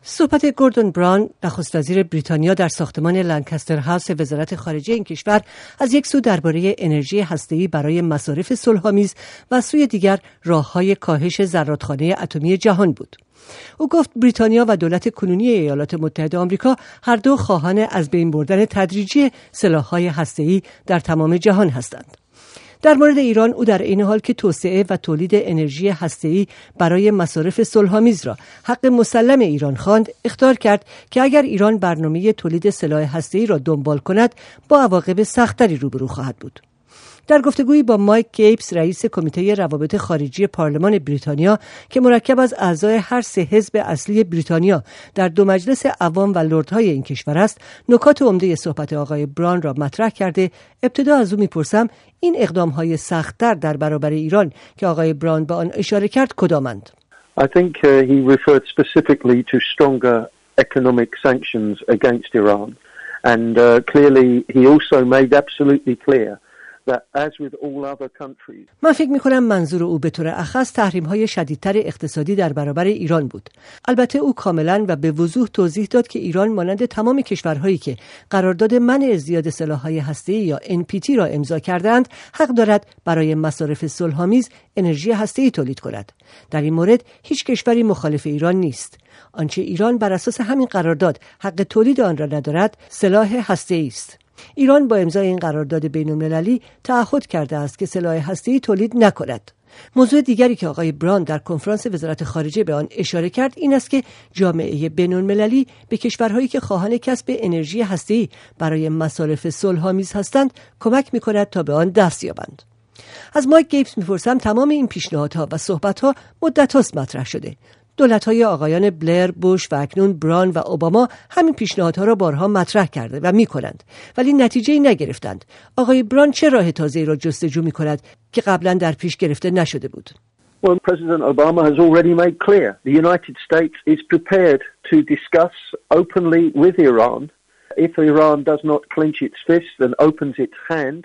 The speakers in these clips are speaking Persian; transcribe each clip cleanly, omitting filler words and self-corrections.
صحبت گوردون براون، نخست وزیر بریتانیا، در ساختمان لانکستر هاوس وزارت خارجه این کشور از یک سو درباره انرژی هسته‌ای برای مصارف صلح‌آمیز و از سوی دیگر راه‌های کاهش زرادخانه اتمی جهان بود. او گفت بریتانیا و دولت کنونی ایالات متحده آمریکا هر دو خواهان از بین بردن تدریجی سلاح‌های هسته‌ای در تمام جهان هستند. در مورد ایران، او در این حال که توسعه و تولید انرژی هسته‌ای برای مصارف صلح‌آمیز را حق مسلم ایران خواند، اخطار کرد که اگر ایران برنامه تولید سلاح هسته‌ای را دنبال کند، با عواقب سخت‌تری روبرو خواهد بود. در گفتگویی با مایک گیبز، رئیس کمیته روابط خارجی پارلمان بریتانیا که مرکب از اعضای هر سه حزب اصلی بریتانیا در دو مجلس عوام و لردهای این کشور است، نکات عمده صحبت آقای براون را مطرح کرده. ابتدا از او میپرسم این اقدام‌های سخت‌تر در برابر ایران که آقای براون به آن اشاره کرد کدامند؟ I think he referred specifically to stronger economic sanctions against Iran, and clearly he also made absolutely clear that as with all other countries. من فکر می‌کنم منظور او به طور اخص تحریم‌های شدیدتر اقتصادی در برابر ایران بود. البته او کاملاً و به وضوح توضیح داد که ایران مانند تمام کشورهایی که قرارداد منع ازدیاد سلاح‌های هسته‌ای یا NPT را امضا کردند، حق دارد برای مصارف صلح‌آمیز انرژی هسته‌ای تولید کند. در این مورد هیچ کشوری مخالف ایران نیست. آنچه ایران بر اساس همین قرارداد حق تولید آن را ندارد، سلاح هسته‌ای است. ایران با امضای این قرارداد بین‌المللی تعهد کرده است که سلاح هسته‌ای تولید نکند. موضوع دیگری که آقای براون در کنفرانس وزارت خارجه به آن اشاره کرد این است که جامعه بین‌المللی به کشورهایی که خواهان کسب انرژی هسته‌ای برای مصارف صلح‌آمیز هستند کمک می‌کند تا به آن دست یابند. از مایک گیبز می‌پرسم تمام این پیشنهادها و صحبت‌ها مدت‌هاست مطرح شده. دولت‌های آقایان بلر، بوش و اکنون براون و اوباما همین پیشنهادها را بارها مطرح کرده و می‌کنند، ولی نتیجه‌ای نگرفتند. آقای براون چه راه تازه‌ای را جستجو می‌کند که قبلا در پیش گرفته نشده بود؟ Well, President Obama has already made clear the United States is prepared to discuss openly with Iran. If Iran does not clench its fist and opens its hand,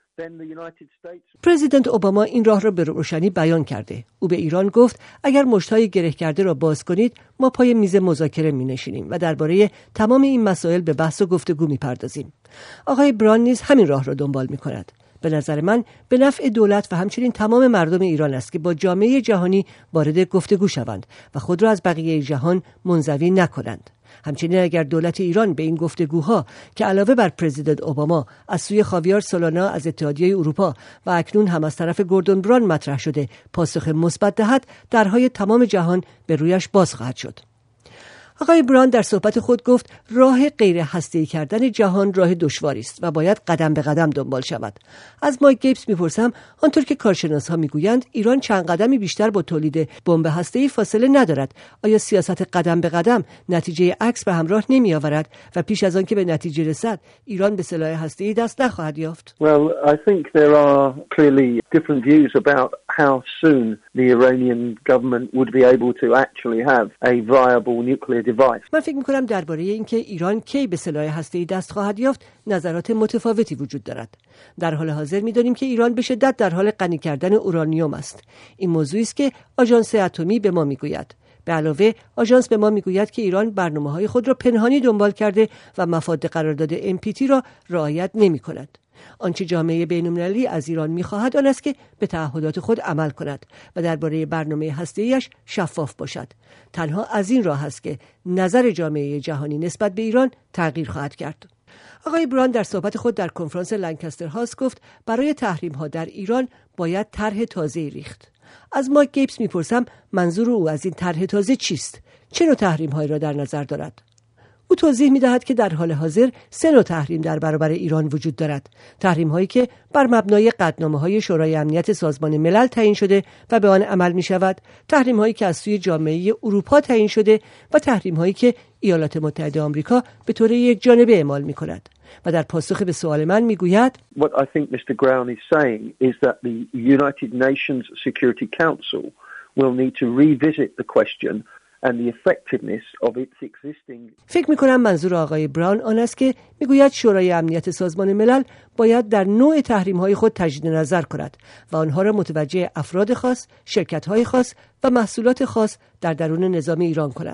پرزیدنت اوباما این راه را به روشنی بیان کرده. او به ایران گفت اگر مشت‌های گره کرده را باز کنید، ما پای میز مذاکره می‌نشینیم و درباره تمام این مسائل به بحث و گفتگو می‌پردازیم. آقای براون نیز همین راه را دنبال می‌کند. به نظر من به نفع دولت و همچنین تمام مردم ایران است که با جامعه جهانی وارد گفتگو شوند و خود را از بقیه جهان منزوی نکنند. همچنین اگر دولت ایران به این گفتگوها که علاوه بر پرزیدنت اوباما از سوی خاویر سولانا از اتحادیه اروپا و اکنون هم از طرف گوردون براون مطرح شده پاسخ مثبت دهد، درهای تمام جهان به رویش باز خواهد شد. آقای براون در صحبت خود گفت راه غیر هسته‌ای کردن جهان راه دشواری است و باید قدم به قدم دنبال شود. از مایک گیبز میپرسم آنطور که کارشناس‌ها میگویند ایران چند قدمی بیشتر با تولید بمب هسته‌ای فاصله ندارد. آیا سیاست قدم به قدم نتیجه عکس به همراه نمی‌آورد و پیش از آن که به نتیجه رسد ایران به سلاح هسته‌ای دست نخواهد یافت؟ Well, I think there are clearly different views about how soon the Iranian government would be able to actually have a viable nuclear device. من فکر می‌کنم درباره اینکه ایران کی به سلاح هسته‌ای دست خواهد یافت نظرات متفاوتی وجود دارد. در حال حاضر می‌دانیم که ایران به شدت در حال غنی کردن اورانیوم است. این موضوعی است که آژانس اتمی به ما می‌گوید. به علاوه آژانس به ما می‌گوید که ایران برنامه‌های خود را پنهانی دنبال کرده و مفاد قرارداد NPT را رعایت نمی‌کند. آنچه جامعه بین‌المللی از ایران می‌خواهد آن است که به تعهدات خود عمل کند و درباره برنامه هسته‌ایش شفاف باشد. تنها از این راه است که نظر جامعه جهانی نسبت به ایران تغییر خواهد کرد. آقای براون در صحبت خود در کنفرانس لانکستر هاوس گفت برای تحریم‌ها در ایران باید طرح تازه‌ای ریخت. از مایک گیبز می‌پرسم منظور او از این طرح تازه چیست؟ چه نوع تحریم‌هایی را در نظر دارد؟ او توضیح می‌دهد که در حال حاضر 3 نوع تحریم در برابر ایران وجود دارد. تحریم‌هایی که بر مبنای قطعنامه‌های شورای امنیت سازمان ملل تعیین شده و به آن عمل می‌شود، تحریم‌هایی که از سوی جامعه اروپا تعیین شده و تحریم‌هایی که ایالات متحده آمریکا به طور یکجانبه اعمال می‌کند. و در پاسخ به سوال من میگوید What I think Mr. Brown is saying is that the United Nations Security Council will need to revisit the question and the effectiveness of its existing. فکر می‌کنم منظور آقای براون آن است که میگوید شورای امنیت سازمان ملل باید در نوع تحریم‌های خود تجدید نظر کند و آنها را متوجه افراد خاص، شرکت‌های خاص و محصولات خاص در درون نظام ایران کند.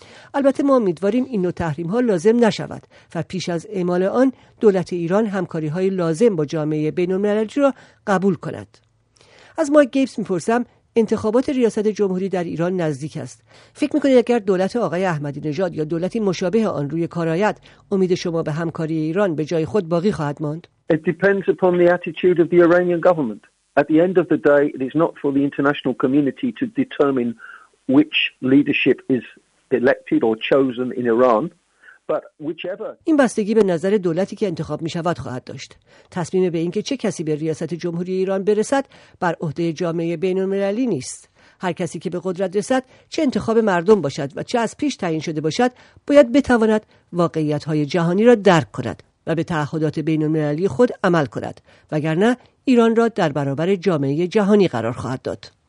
البته ما امیدواریم این نوع تحریم‌ها لازم نشود و پیش از اعمال آن دولت ایران همکاری‌های لازم با جامعه بین‌المللی را قبول کند. از مایک گیبز می‌پرسم انتخابات ریاست جمهوری در ایران نزدیک است. فکر می‌کنید اگر دولت آقای احمدی نژاد یا دولتی مشابه آن روی کار آید، امید شما به همکاری ایران به جای خود باقی خواهد ماند؟ It depends upon the attitude of the Iranian government. At the end of the day, it is not for the international community to determine which leadership is elected or chosen in Iran. این بستگی به نظر دولتی که انتخاب می شود خواهد داشت. تصمیم به اینکه چه کسی به ریاست جمهوری ایران برسد بر عهده جامعه بین‌المللی نیست. هر کسی که به قدرت رسد، چه انتخاب مردم باشد و چه از پیش تعیین شده باشد، باید بتواند واقعیت‌های جهانی را درک کند و به تعهدات بین‌المللی خود عمل کند، وگرنه ایران را در برابر جامعه جهانی قرار خواهد داد.